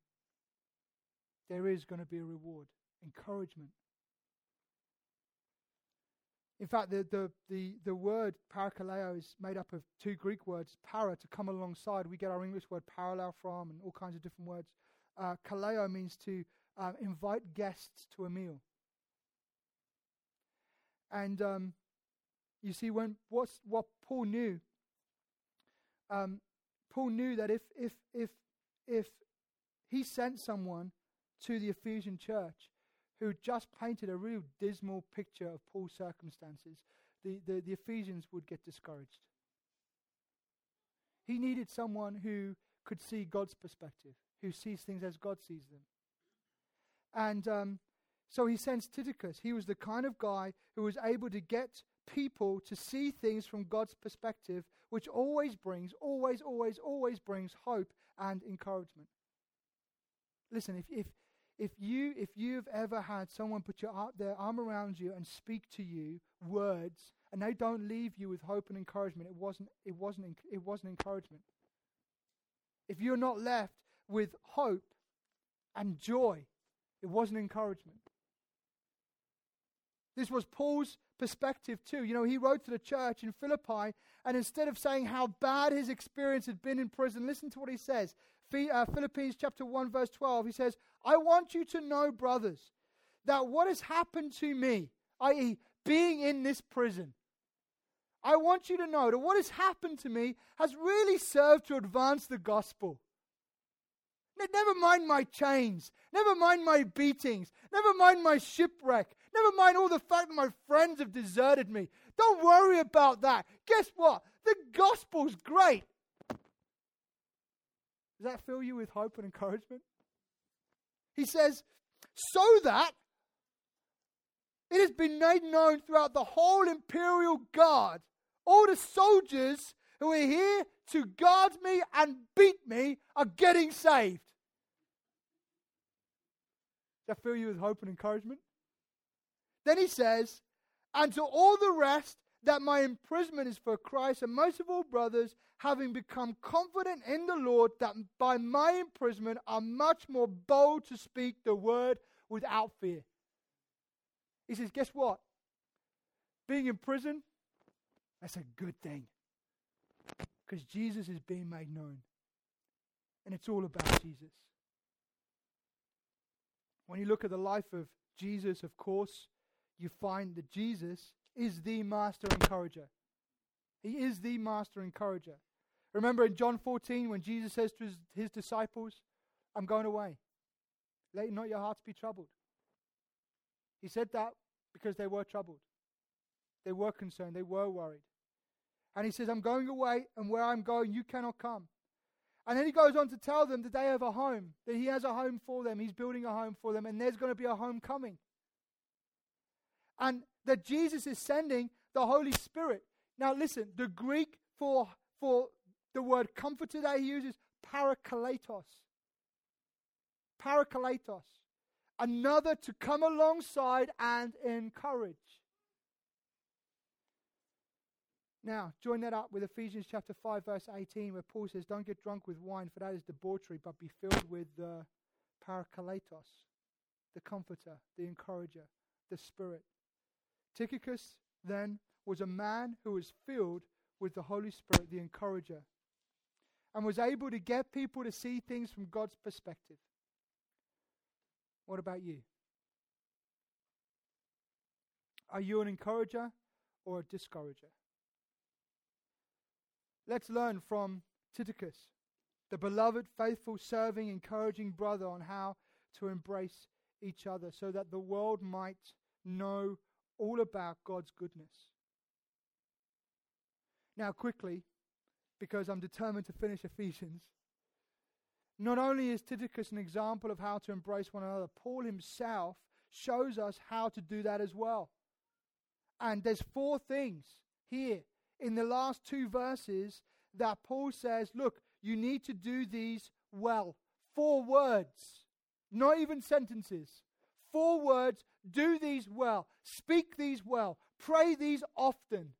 Speaker 1: There is going to be a reward. Encouragement. In fact, the, the, the, the word parakaleo is made up of two Greek words, para, to come alongside. We get our English word parallel from, and all kinds of different words. Uh, kaleo means to uh, invite guests to a meal. And um, you see, when what's what Paul knew, um, Paul knew that if if if if he sent someone to the Ephesian church who just painted a real dismal picture of Paul's circumstances, the, the, the Ephesians would get discouraged. He needed someone who could see God's perspective, who sees things as God sees them. And um, so he sends Tychicus. He was the kind of guy who was able to get people to see things from God's perspective, which always brings, always, always, always brings hope and encouragement. Listen, if if if you if you've ever had someone put your ar- their arm around you and speak to you words, and they don't leave you with hope and encouragement, it wasn't it wasn't enc- it wasn't encouragement. If you're not left with hope and joy, it wasn't encouragement. This was Paul's perspective too. You know, he wrote to the church in Philippi, and instead of saying how bad his experience had been in prison, listen to what he says. Uh, Philippians chapter one verse twelve, he says, I want you to know, brothers, that what has happened to me, that is being in this prison, I want you to know that what has happened to me has really served to advance the gospel. Never mind my chains, never mind my beatings, never mind my shipwreck, never mind all the fact that my friends have deserted me. Don't worry about that. Guess what? The gospel's great. Does that fill you with hope and encouragement? He says, so that it has been made known throughout the whole imperial guard, all the soldiers who are here to guard me and beat me are getting saved. Does that fill you with hope and encouragement? Then he says, and to all the rest, that my imprisonment is for Christ, and most of all, brothers, having become confident in the Lord, that by my imprisonment are much more bold to speak the word without fear. He says, guess what? Being in prison, that's a good thing. Because Jesus is being made known. And it's all about Jesus. When you look at the life of Jesus, of course, you find that Jesus is the master encourager. He is the master encourager. Remember in John fourteen when Jesus says to his, his disciples, I'm going away. Let not your hearts be troubled. He said that because they were troubled. They were concerned. They were worried. And he says, I'm going away, and where I'm going, you cannot come. And then he goes on to tell them that they have a home, that he has a home for them. He's building a home for them, and there's going to be a home coming. And that Jesus is sending the Holy Spirit. Now listen, the Greek for, for the word comforter that he uses, parakletos. Parakletos. Another to come alongside and encourage. Now, join that up with Ephesians chapter five, verse eighteen, where Paul says, don't get drunk with wine, for that is debauchery, but be filled with the parakletos, the comforter, the encourager, the Spirit. Tychicus, then, was a man who was filled with the Holy Spirit, the encourager, and was able to get people to see things from God's perspective. What about you? Are you an encourager or a discourager? Let's learn from Tychicus, the beloved, faithful, serving, encouraging brother, on how to embrace each other so that the world might know all about God's goodness. Now, quickly, because I'm determined to finish Ephesians, not only is Tychicus an example of how to embrace one another, Paul himself shows us how to do that as well. And there's four things here in the last two verses that Paul says, look, you need to do these well. Four words, not even sentences. Four words, do these well. Speak these well. Pray these often.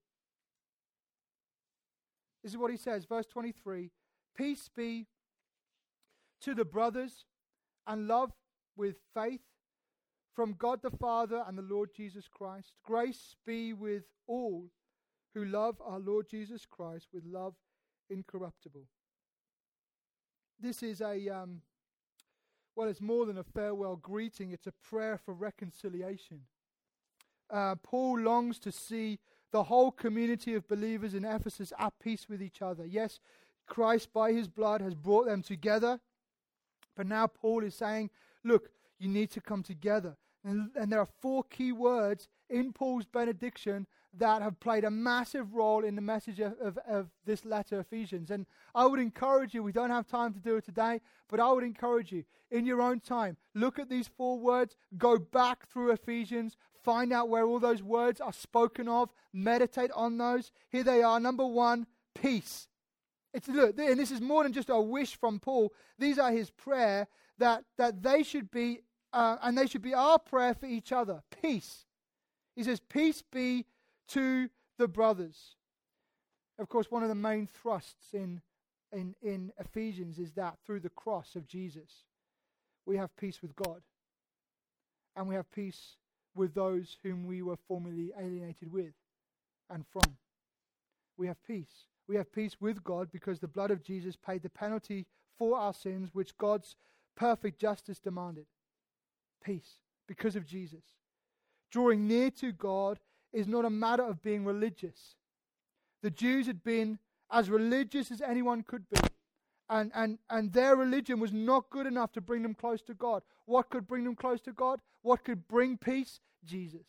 Speaker 1: This is what he says, verse twenty-three. Peace be to the brothers and love with faith, from God the Father and the Lord Jesus Christ. Grace be with all who love our Lord Jesus Christ with love incorruptible. This is a, um, well, it's more than a farewell greeting. It's a prayer for reconciliation. Uh, Paul longs to see the whole community of believers in Ephesus at peace with each other. Yes, Christ by his blood has brought them together. But now Paul is saying, look, you need to come together. And, and there are four key words in Paul's benediction that have played a massive role in the message of, of, of this letter, Ephesians. And I would encourage you, we don't have time to do it today, but I would encourage you, in your own time, look at these four words, go back through Ephesians, find out where all those words are spoken of, meditate on those. Here they are. Number one, peace. It's look, and this is more than just a wish from Paul. These are his prayer that, that they should be, uh, and they should be our prayer for each other. Peace. He says, peace be to the brothers. Of course, one of the main thrusts in, in, in Ephesians is that through the cross of Jesus, we have peace with God. And we have peace with those whom we were formerly alienated with and from. We have peace. We have peace with God because the blood of Jesus paid the penalty for our sins, which God's perfect justice demanded. Peace because of Jesus. Drawing near to God is not a matter of being religious. The Jews had been as religious as anyone could be. And, and, and their religion was not good enough to bring them close to God. What could bring them close to God? What could bring peace? Jesus.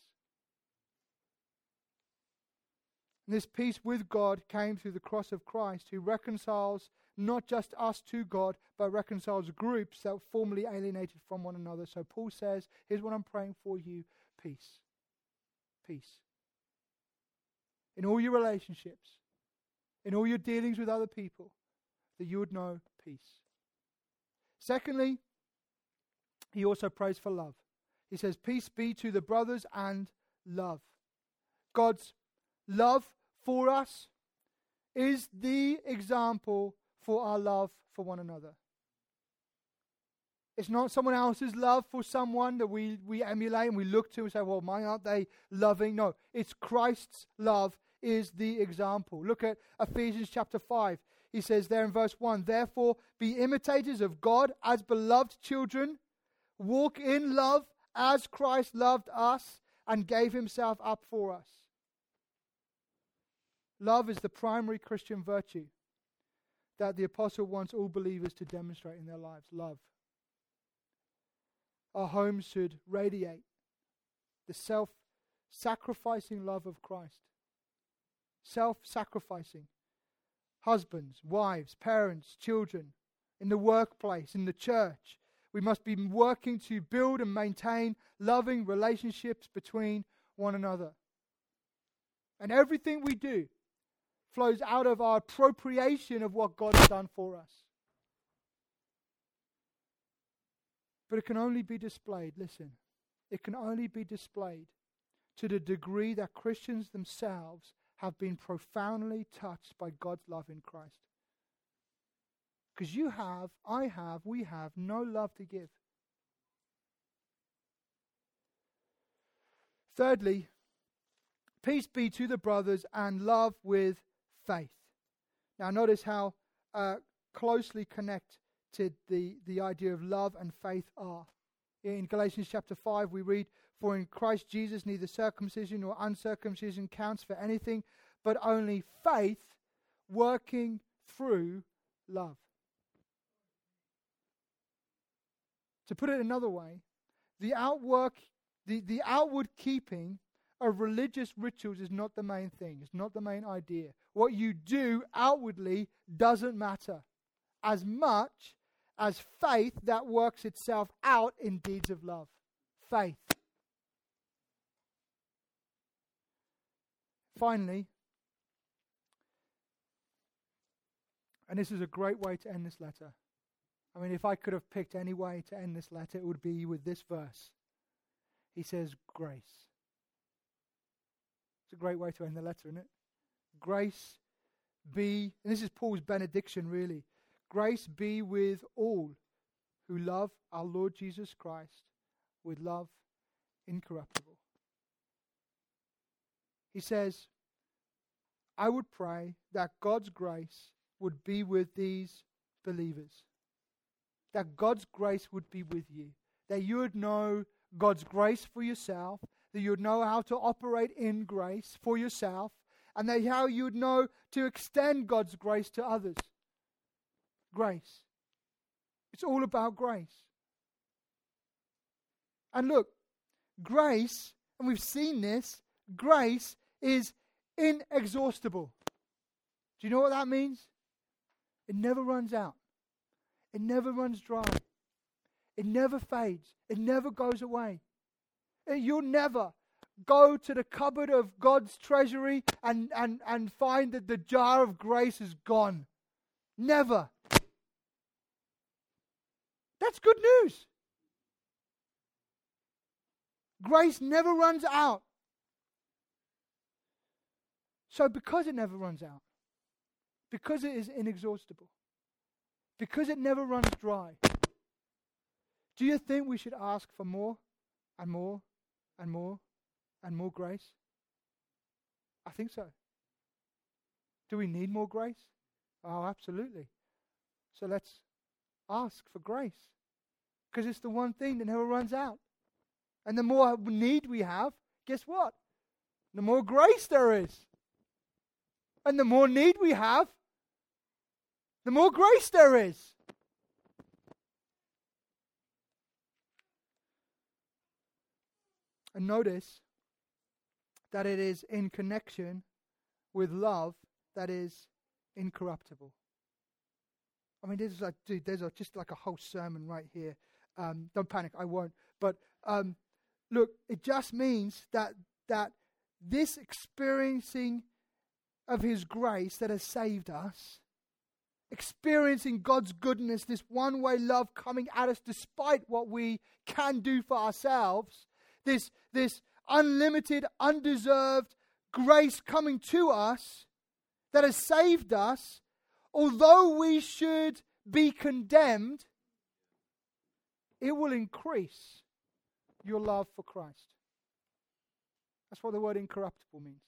Speaker 1: And this peace with God came through the cross of Christ, who reconciles not just us to God, but reconciles groups that were formerly alienated from one another. So Paul says, here's what I'm praying for you, peace. Peace. In all your relationships, in all your dealings with other people, that you would know peace. Secondly, he also prays for love. He says, peace be to the brothers and love. God's love for us is the example for our love for one another. It's not someone else's love for someone that we, we emulate and we look to and say, well, why aren't they loving? No, it's Christ's love is the example. Look at Ephesians chapter five. He says there in verse one, therefore be imitators of God as beloved children. Walk in love as Christ loved us and gave himself up for us. Love is the primary Christian virtue that the apostle wants all believers to demonstrate in their lives. Love. Our homes should radiate the self-sacrificing love of Christ. Self-sacrificing. Husbands, wives, parents, children, in the workplace, in the church. We must be working to build and maintain loving relationships between one another. And everything we do flows out of our appropriation of what God has done for us. But it can only be displayed, listen, it can only be displayed to the degree that Christians themselves have been profoundly touched by God's love in Christ. Because you have, I have, we have no love to give. Thirdly, peace be to the brothers and love with faith. Now notice how uh, closely connected the, the idea of love and faith are. In Galatians chapter five we read, for in Christ Jesus neither circumcision nor uncircumcision counts for anything, but only faith working through love. To put it another way, the outwork, the, the outward keeping of religious rituals is not the main thing. It's not the main idea. What you do outwardly doesn't matter as much as faith that works itself out in deeds of love. Faith. Finally, and this is a great way to end this letter. I mean, if I could have picked any way to end this letter, it would be with this verse. He says, grace. It's a great way to end the letter, isn't it? Grace be, and this is Paul's benediction really, grace be with all who love our Lord Jesus Christ with love incorruptible. He says, I would pray that God's grace would be with these believers. That God's grace would be with you. That you would know God's grace for yourself. That you would know how to operate in grace for yourself. And that how you would know to extend God's grace to others. Grace. It's all about grace. And look, grace, and we've seen this, grace is inexhaustible. Do you know what that means? It never runs out. It never runs dry. It never fades. It never goes away. You'll never go to the cupboard of God's treasury and, and, and find that the jar of grace is gone. Never. That's good news. Grace never runs out. So because it never runs out, because it is inexhaustible, because it never runs dry, do you think we should ask for more and more and more and more grace? I think so. Do we need more grace? Oh, absolutely. So let's ask for grace, because it's the one thing that never runs out. And the more need we have, guess what? The more grace there is. And the more need we have, the more grace there is. And notice that it is in connection with love that is incorruptible. I mean, there's like, dude, there's a, just like a whole sermon right here. Um, don't panic, I won't. But um, look, it just means that that this experiencing of His grace that has saved us, experiencing God's goodness, this one-way love coming at us despite what we can do for ourselves, this, this unlimited, undeserved grace coming to us that has saved us, although we should be condemned, it will increase your love for Christ. That's what the word incorruptible means.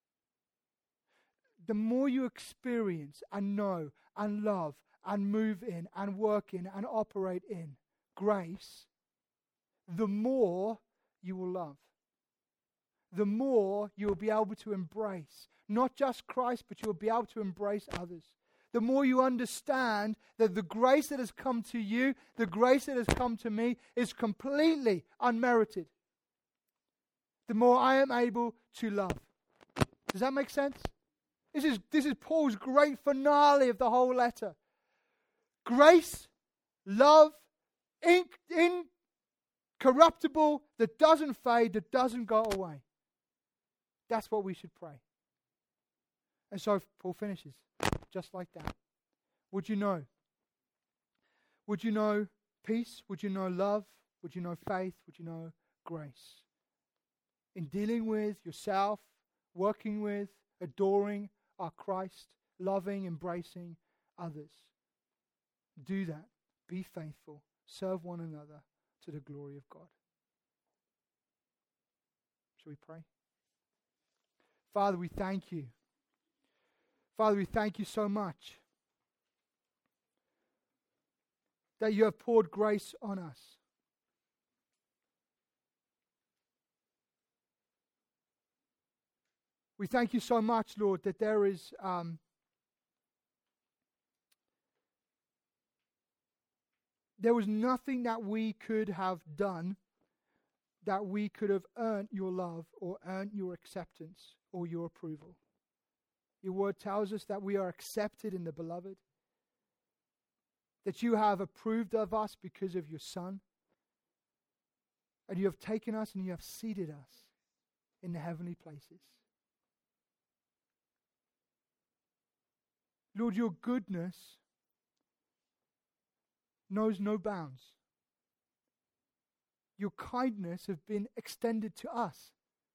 Speaker 1: The more you experience and know and love and move in and work in and operate in grace, the more you will love. The more you will be able to embrace not just Christ, but you will be able to embrace others. The more you understand that the grace that has come to you, the grace that has come to me, is completely unmerited, the more I am able to love. Does that make sense? This is, this is Paul's great finale of the whole letter. Grace, love, in, incorruptible, that doesn't fade, that doesn't go away. That's what we should pray. And so Paul finishes just like that. Would you know? Would you know peace? Would you know love? Would you know faith? Would you know grace? In dealing with yourself, working with, adoring our Christ, loving, embracing others. Do that. Be faithful. Serve one another to the glory of God. Shall we pray? Father, we thank you. Father, we thank you so much that you have poured grace on us. We thank you so much, Lord, that there is um, there was nothing that we could have done that we could have earned your love or earned your acceptance or your approval. Your word tells us that we are accepted in the beloved, that you have approved of us because of your Son, and you have taken us and you have seated us in the heavenly places. Lord, your goodness knows no bounds. Your kindness has been extended to us.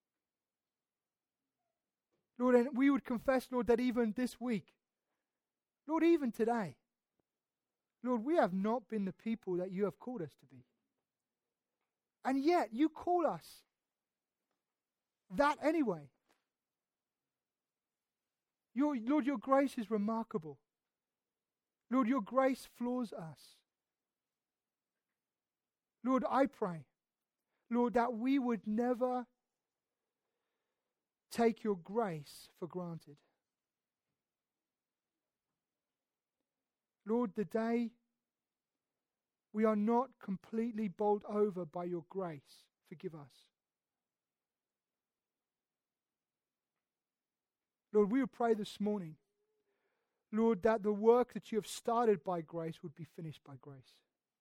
Speaker 1: Lord, and we would confess, Lord, that even this week, Lord, even today, Lord, we have not been the people that you have called us to be. And yet, you call us that anyway. Your, Lord, your grace is remarkable. Lord, your grace floors us. Lord, I pray, Lord, that we would never take your grace for granted. Lord, the day we are not completely bowled over by your grace, forgive us. Lord, we would pray this morning, Lord, that the work that you have started by grace would be finished by grace.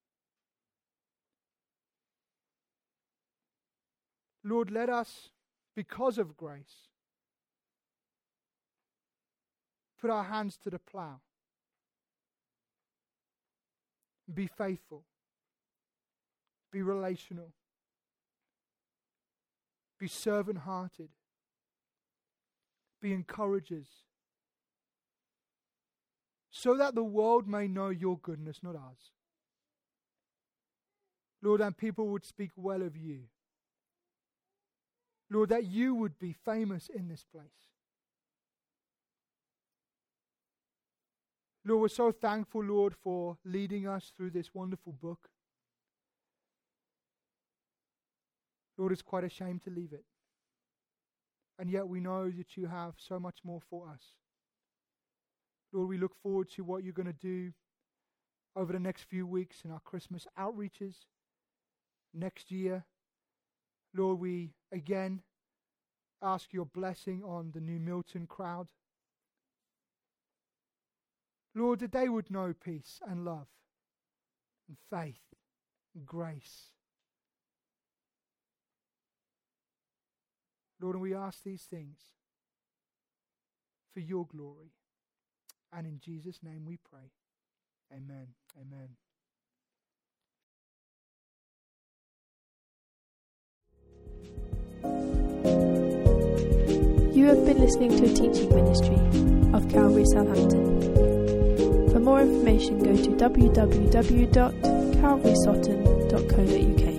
Speaker 1: Lord, let us, because of grace, put our hands to the plow. Be faithful. Be relational. Be servant-hearted. Be encouragers. So that the world may know your goodness, not ours. Lord, and people would speak well of you. Lord, that you would be famous in this place. Lord, we're so thankful, Lord, for leading us through this wonderful book. Lord, it's quite a shame to leave it. And yet we know that you have so much more for us. Lord, we look forward to what you're going to do over the next few weeks in our Christmas outreaches. Next year, Lord, we again ask your blessing on the New Milton crowd. Lord, that they would know peace and love and faith and grace. Lord, and we ask these things for your glory. And in Jesus' name we pray. Amen. Amen.
Speaker 4: You have been listening to a teaching ministry of Calvary Southampton. For more information, go to w w w dot calvary sutton dot co dot u k.